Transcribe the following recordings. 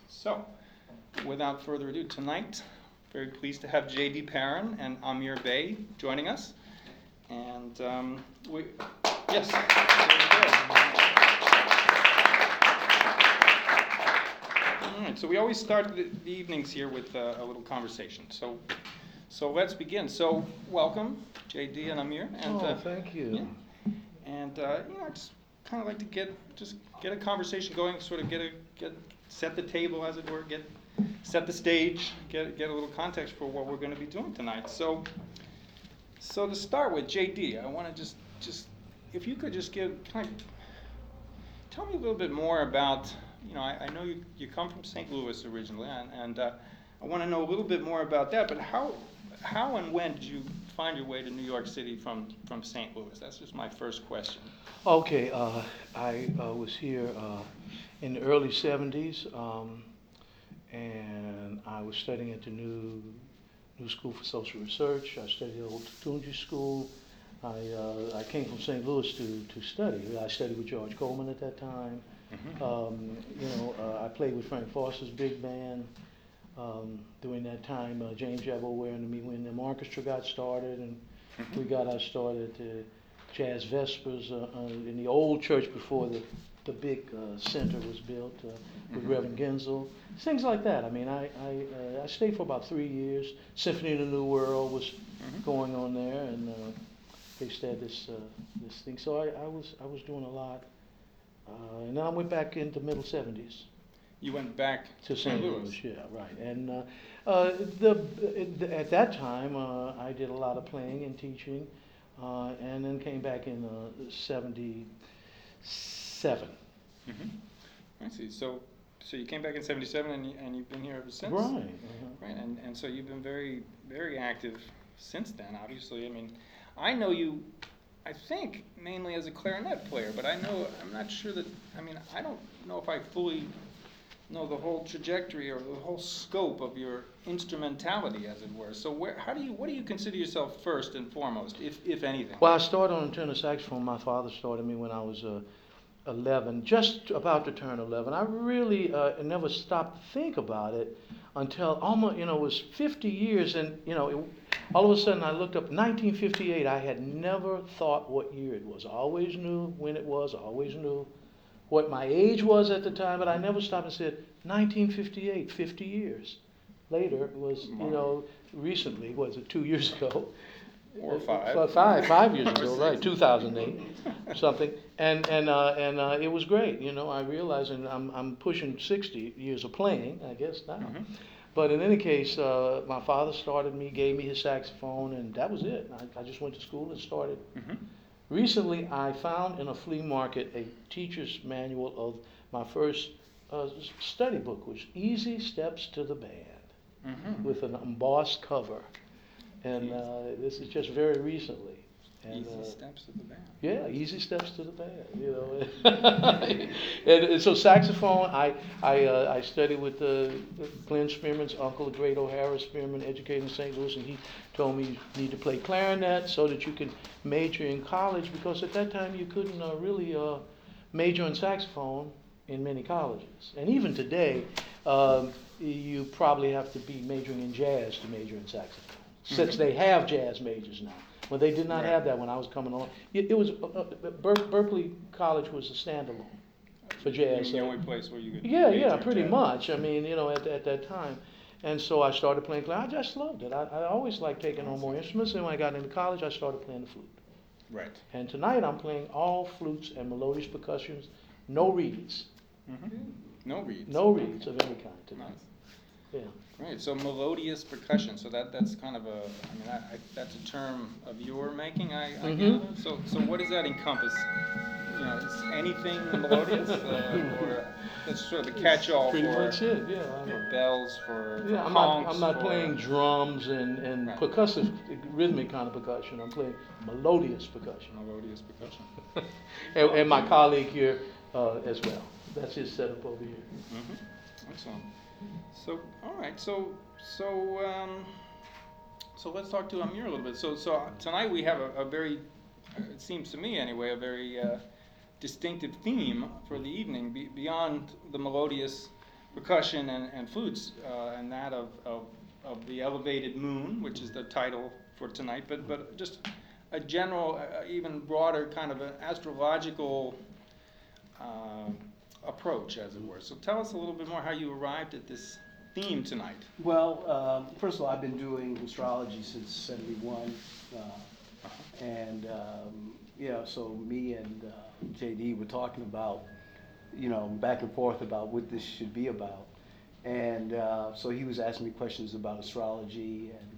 So, without further ado, tonight, very pleased to have J.D. Perrin and Amir Bey joining us. And yes, all right, so we always start the evenings here with a little conversation. So let's begin. So welcome, J.D. and Amir. And, thank you. Yeah. And I just kind of like to get a conversation going, sort of set the table, as it were, set the stage, get a little context for what we're going to be doing tonight. So to start with, J.D., I want to just if you could just tell me a little bit more about, I know you come from St. Louis originally, and I want to know a little bit more about that. But how and when did you find your way to New York City from St. Louis? That's just my first question. Okay, I was here in the early 70s, and I was studying at the New School for Social Research. I studied at Old Tutungi School. I came from St. Louis to study. I studied with George Coleman at that time. Mm-hmm. I played with Frank Foster's big band. During that time, James Jabbo and me, when the orchestra got started, and we got our start at the Jazz Vespers in the old church before the big center was built with Reverend Genzel. Things like that. I mean, I stayed for about 3 years. Symphony of the New World was going on there, and they started this thing. So I was doing a lot, and then I went back in the middle 70s. You went back to St. Louis, yeah, right. And at that time, I did a lot of playing and teaching, and then came back in '77. I see. So you came back in '77, and you've been here ever since. Right. Right. And so you've been very, very active since then. Obviously, I mean, I know you. I think mainly as a clarinet player, but I'm not sure that. I mean, I don't know if I fully know the whole trajectory or the whole scope of your instrumentality, as it were. So what do you consider yourself first and foremost, if anything? Well, I started on tenor saxophone. My father started me when I was 11, just about to turn 11. I really never stopped to think about it until almost, it was 50 years, and all of a sudden I looked up 1958. I had never thought what year it was. I always knew when it was. I always knew what my age was at the time, but I never stopped and said 1958, 50 years later. It was, recently, was it 2 years ago? Or five. 5 years ago, right, 2008, something. And it was great, I realized, and I'm pushing 60 years of playing, I guess now. Mm-hmm. But in any case, my father started me, gave me his saxophone, and that was it. I just went to school and started. Mm-hmm. Recently, I found in a flea market a teacher's manual of my first study book, which Easy Steps to the Band, with an embossed cover. And this is just very recently. And, Easy Steps to the Band. Yeah, Easy Steps to the Band. And so saxophone, I studied with Glenn Spearman's uncle, the great O'Hara Spearman, educated in St. Louis, and he told me you need to play clarinet so that you can major in college, because at that time you couldn't really major in saxophone in many colleges. And even today, you probably have to be majoring in jazz to major in saxophone, since they have jazz majors now. Well, they did not have that when I was coming on. It was Berkeley College was a standalone for jazz. The only place where you could. Yeah, pretty much. I mean, at that time, and so I started playing clarinet. I just loved it. I always liked taking on more instruments. And when I got into college, I started playing the flute. Right. And tonight I'm playing all flutes and melodious percussions, no reeds. Mm-hmm. No reeds. No reeds of any kind tonight. Nice. Yeah. Right, so melodious percussion. So that's kind of that's a term of your making. I gather. So what does that encompass? Is anything melodious, or that's sort of the catch-all pretty for much it. Yeah. for bells, for I'm not for playing drums and right. percussive, rhythmic kind of percussion. I'm playing melodious percussion. Melodious percussion. and my colleague here as well. That's his setup over here. Mm-hmm. Excellent. So, all right. So let's talk to Amir a little bit. So tonight we have a very, it seems to me anyway, a very distinctive theme for the evening, beyond the melodious percussion and flutes, and that of the elevated moon, which is the title for tonight, but just a general, even broader kind of an astrological approach, as it were. So tell us a little bit more how you arrived at this theme tonight. Well, first of all, I've been doing astrology since '71, and so me and JD were talking about, back and forth about what this should be about, and so he was asking me questions about astrology, and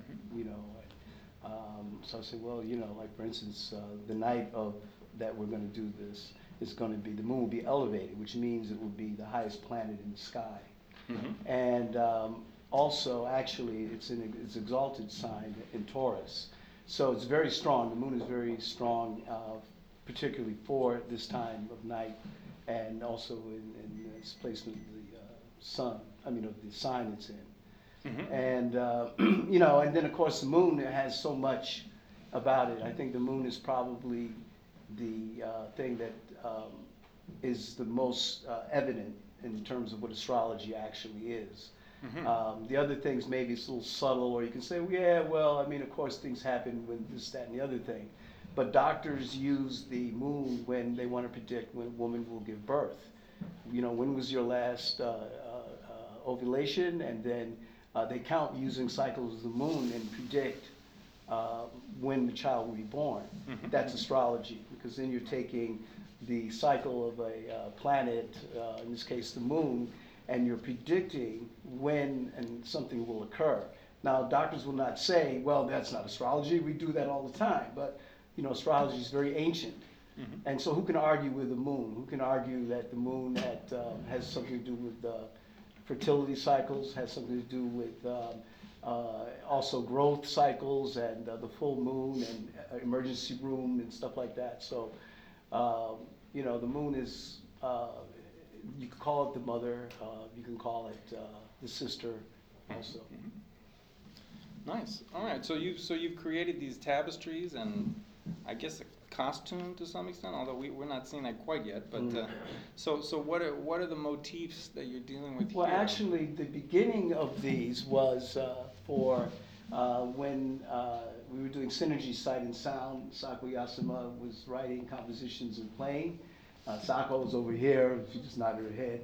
so I said, well, like for instance, the night of that we're going to do this is going to be, the moon will be elevated, which means it will be the highest planet in the sky. Mm-hmm. And also, actually, it's exalted sign in Taurus. So it's very strong. The moon is very strong, particularly for this time of night, and also in its placement of the sun, of the sign it's in. Mm-hmm. And, and then of course the moon has so much about it. I think the moon is probably the thing that is the most evident in terms of what astrology actually is. Mm-hmm. The other things maybe it's a little subtle, or you can say, well, yeah, well, of course things happen when this, that, and the other thing. But doctors use the moon when they want to predict when a woman will give birth. When was your last ovulation, and then they count using cycles of the moon and predict when the child will be born. Mm-hmm. That's astrology, because then you're taking the cycle of a planet, in this case the moon, and you're predicting when and something will occur. Now, doctors will not say, well, that's not astrology, we do that all the time, but astrology is very ancient. Mm-hmm. And so who can argue with the moon? Who can argue that the moon has something to do with fertility cycles, has something to do with also growth cycles, and the full moon, and emergency room and stuff like that. So, the moon is, you can call it the mother, you can call it the sister also. Mm-hmm. Nice. All right. So you've created these tapestries and I guess a costume to some extent, although we're not seeing that quite yet. But so what are the motifs that you're dealing with Well, here? actually, the beginning of these was for when we were doing Synergy Sight and Sound. Sako Yasuma was writing compositions and playing. Sako was over here, she just nodded her head.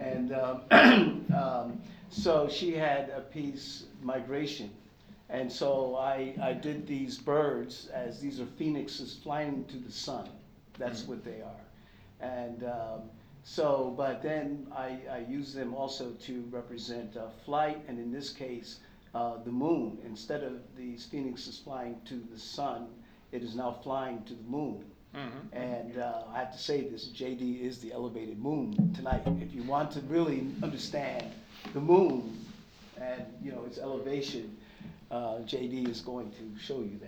And so she had a piece, Migration. And so I did these birds, as these are phoenixes flying to the sun. That's what they are. And but then I use them also to represent flight, and in this case, the moon. Instead of these phoenixes flying to the sun, it is now flying to the moon. Mm-hmm. And I have to say this, JD is the elevated moon tonight. If you want to really understand the moon and its elevation, JD is going to show you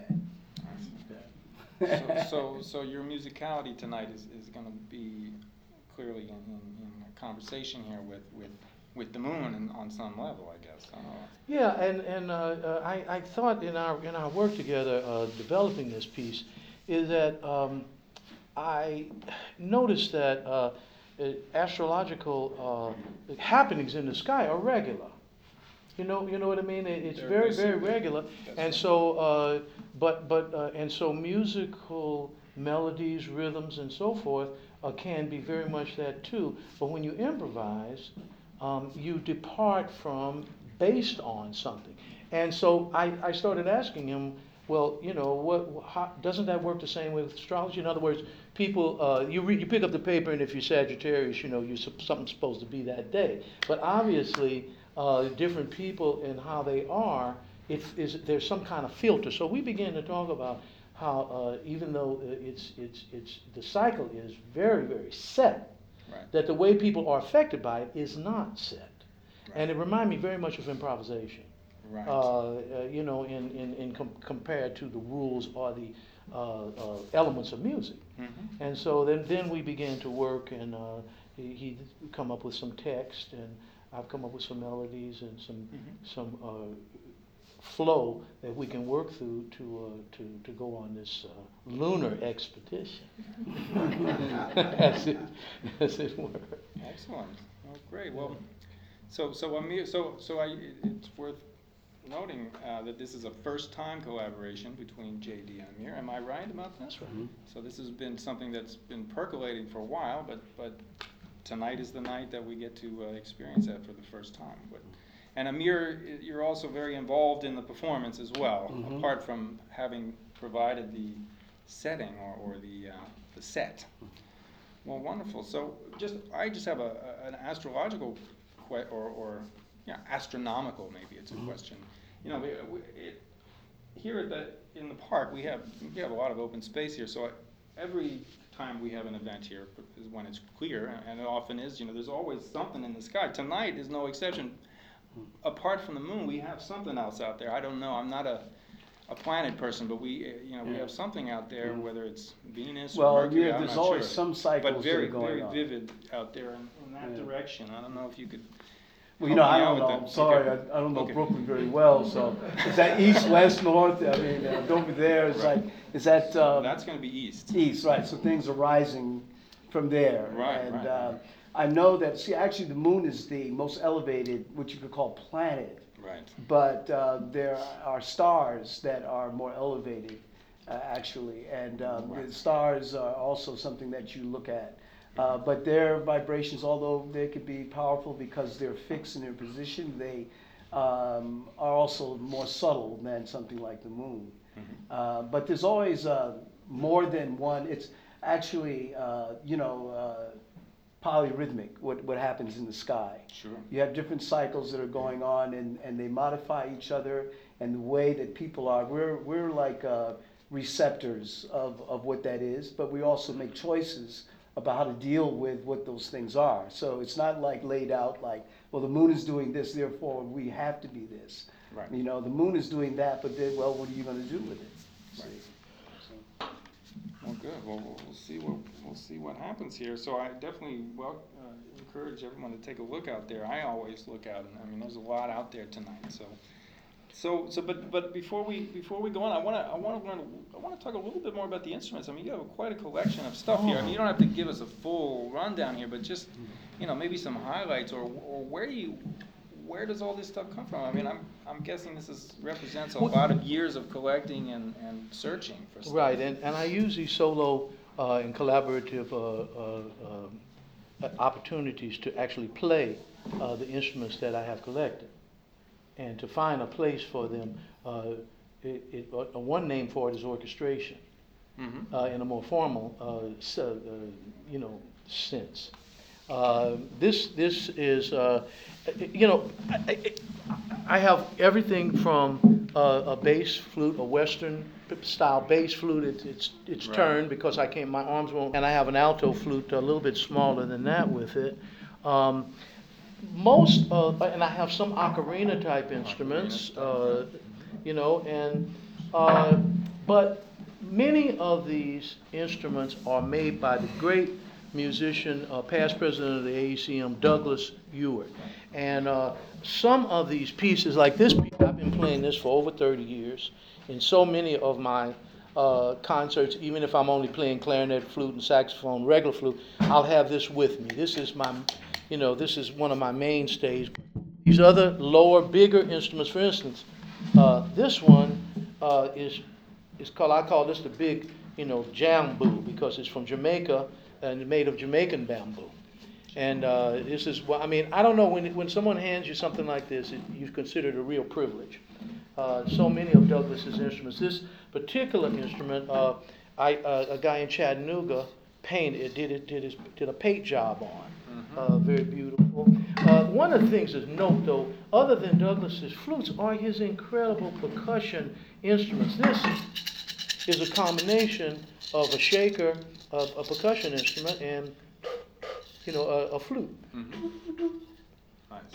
that. So your musicality tonight is going to be clearly in a conversation here with the moon and on some level, I guess. Yeah, and I thought in our work together, developing this piece, is that I noticed that astrological happenings in the sky are regular. You know what I mean? It's very, very regular, and so, and so musical melodies, rhythms, and so forth can be very much that too. But when you improvise, you depart from based on something, and so I started asking him, well, doesn't that work the same way with astrology? In other words, people, you pick up the paper, and if you're Sagittarius, something's supposed to be that day, but obviously. Different people and how they are, there's some kind of filter. So we began to talk about how even though it's the cycle is very, very set, Right. that the way people are affected by it is not set. Right. And it reminded me very much of improvisation. Right. Compared to the rules or the elements of music. Mm-hmm. And so then we began to work, and he come up with some text, and I've come up with some melodies and some flow that we can work through to go on this lunar expedition, as it were. Excellent. Oh, great. Well, so Amir, it's worth noting that this is a first-time collaboration between JD and Amir. Am I right about that? That's right. Mhm. So this has been something that's been percolating for a while, but tonight is the night that we get to experience that for the first time. And Amir, you're also very involved in the performance as well, Mhm. apart from having provided the setting or the set. Well, wonderful. So I just have an astrological or astronomical, maybe it's a Mhm. question. You know, here in the park we have a lot of open space here. So every time we have an event here is when it's clear, and it often is. You know, there's always something in the sky. Tonight is no exception. Apart from the moon, we have something else out there. I don't know. I'm not a planet person, but we Yeah. have something out there, Mhm. whether it's Venus Well, or Mercury. yeah, I'm there's not always sure. some cycles But that are very, going very on. vivid out there in that Yeah. direction. I don't know if you could. Well, you know, help me I out don't with know. that. I'm sorry, Okay. I don't know Okay. Brooklyn very well. So, is that east, west, north? I mean, over there is Right. like, is that That's going to be east. east, right? So things are rising from there. Right, And right. I know that. See, actually, the moon is the most elevated, what you could call planet. Right. But there are stars that are more elevated, actually, and Right. the stars are also something that you look at. But their vibrations, although they could be powerful because they're fixed in their position, they are also more subtle than something like the moon. But there's always more than one. It's actually, polyrhythmic, what happens in the sky. Sure. You have different cycles that are going on, and they modify each other, and the way that people are, we're like receptors of what that is, but we also make choices about how to deal with what those things are. So it's not like laid out like, well, the moon is doing this, therefore we have to be this. Right. You know, the moon is doing that, but then, well, what are you going to do with it? Right. See? Well, good. Well, we'll see what happens here. So I definitely encourage everyone to take a look out there. I always look out, and I mean, there's a lot out there tonight. But before we go on, I want to talk a little bit more about the instruments. I mean, you have quite a collection of stuff here. I mean, you don't have to give us a full rundown here, but just maybe some highlights or where does all this stuff come from? I mean, I'm guessing this represents a lot of years of collecting and searching for stuff. Right, and I use these solo and collaborative opportunities to actually play the instruments that I have collected, and to find a place for them. One name for it is orchestration, in a more formal, sense. This is, I have everything from a bass flute, a Western style bass flute. It's Right. turned because my arms won't, and I have an alto flute a little bit smaller than that with it. And I have some ocarina type instruments, but many of these instruments are made by the great musician, past president of the AECM, Douglas Ewart. And some of these pieces, like this piece, I've been playing this for over 30 years. In so many of my concerts, even if I'm only playing clarinet, flute, and saxophone, regular flute, I'll have this with me. This is this is one of my mainstays. These other lower, bigger instruments, for instance, this one is called, I call this the big, jambu, because it's from Jamaica and made of Jamaican bamboo. And this is, I don't know, when someone hands you something like this, you consider it a real privilege. So many of Douglas's instruments. This particular instrument, a guy in Chattanooga did a paint job on. Very beautiful. One of the things to note, though, other than Douglas's flutes, are his incredible percussion instruments. This is a combination of a shaker, a percussion instrument, and a flute. Nice.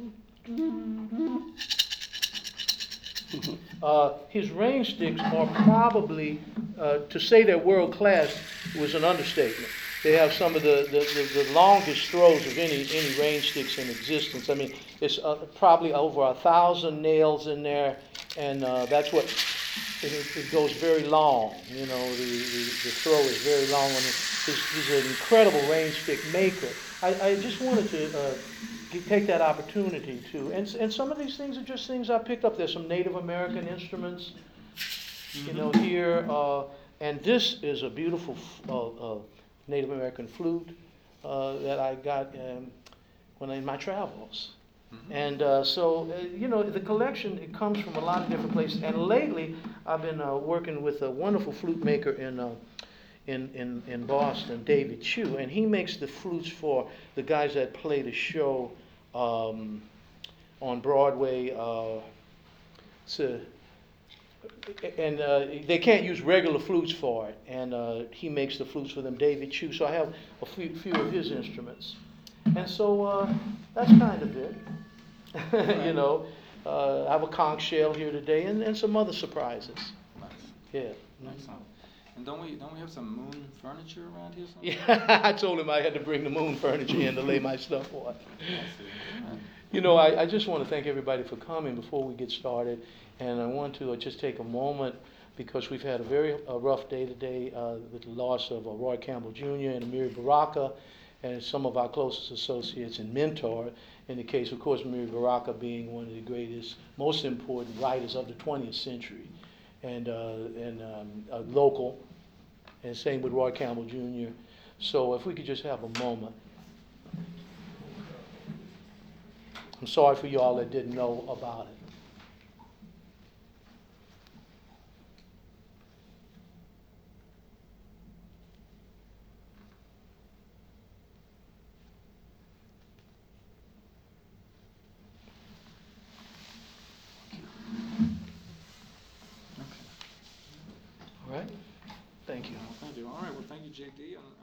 His range sticks are probably, to say they're world class was an understatement. They have some of the longest throws of any range sticks in existence. I mean, it's probably over 1,000 nails in there, and that's what it goes very long. The throw is very long, and he's an incredible range stick maker. I just wanted to take that opportunity to, and some of these things are just things I picked up. There's some Native American instruments, you know, here, and this is a beautiful Native American flute that I got when in my travels. And you know, the collection, it comes from a lot of different places. And lately, I've been working with a wonderful flute maker in Boston, David Chu, and he makes the flutes for the guys that play the show on Broadway. And they can't use regular flutes for it, and he makes the flutes for them, David Chu. So I have a few of his instruments, and so that's kind of it. You know, I have a conch shell here today, and some other surprises. Nice. Yeah. Excellent. And don't we have some moon furniture around here somewhere? Yeah, I told him I had to bring the moon furniture in to lay my stuff on. I see. Right. You know, I just want to thank everybody for coming before we get started, and I want to just take a moment because we've had a very rough day today with the loss of Roy Campbell Jr. and Amiri Baraka, and some of our closest associates and mentor. In the case, of course, Amiri Baraka being one of the greatest, most important writers of the 20th century, and local, and same with Roy Campbell Jr. So if we could just have a moment. I'm sorry for y'all that didn't know about it. All right. Thank you. Well, thank you. All right. Well, thank you, JD.